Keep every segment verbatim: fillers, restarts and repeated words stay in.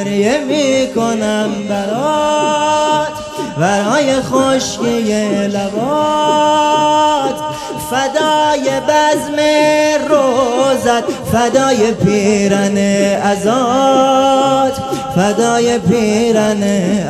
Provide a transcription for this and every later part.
گریه میکنم برات، برای خشکی لبات، فدای بزم روزت، فدای پیرن ازات، فدای پیرن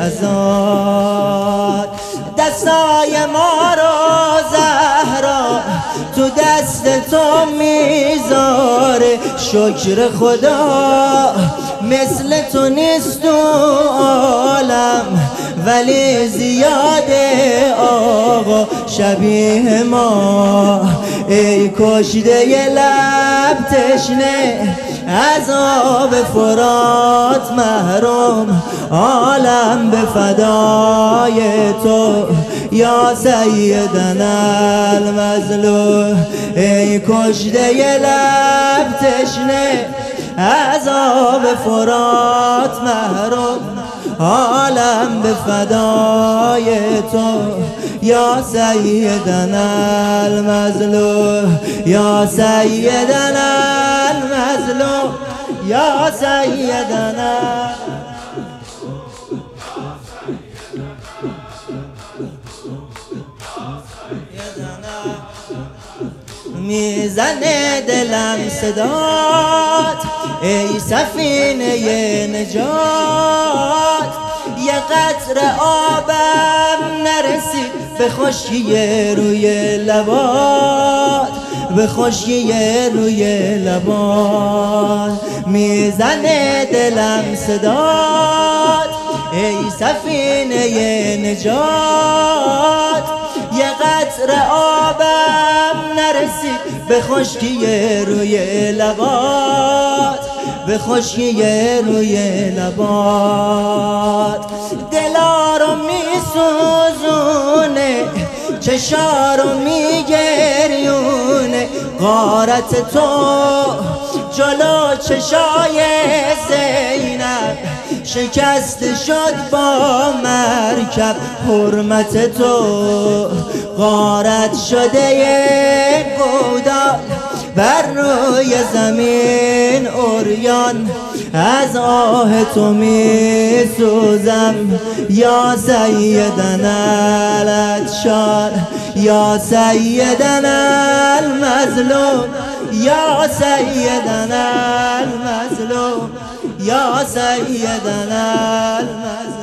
ازات. دستای ما رو زهرا تو دست تو میذاره، شکر خدا مثل تو نیست تو عالم، ولی زیاده آقا شبیه ما. ای کشته ی لب تشنه از آب فرات محروم، عالم به فدای تو یا سیدنا المظلوم. ای کشته ی لب تشنه از آب فرات محروم، عالم به فدای تو یا سیدنا المظلوم، یا سیدنا المظلوم، یا سیدنا. میزنه دلم صدات ای سفینه نجات، یه قطره آبم نرسید به خشکی روی لبات، به خشکی روی لبات. میزنه دلم صدات ای سفینه نجات، یه قطره آبم نرسید به خشکی روی لبات، به خشکی روی لبات. دلا رو میسوزونه، چشا رو میگریونه، غارت تو جلو چشای زینب شکست شد با مرکب، حرمت تو غارت شده یه گودال بر روی زمین عریان، از آه تو می سوزم یا سیدنا الاتشار، یا سیدنا المظلوم، یا سیدنا المظلوم، یا سیدنا المظلوم.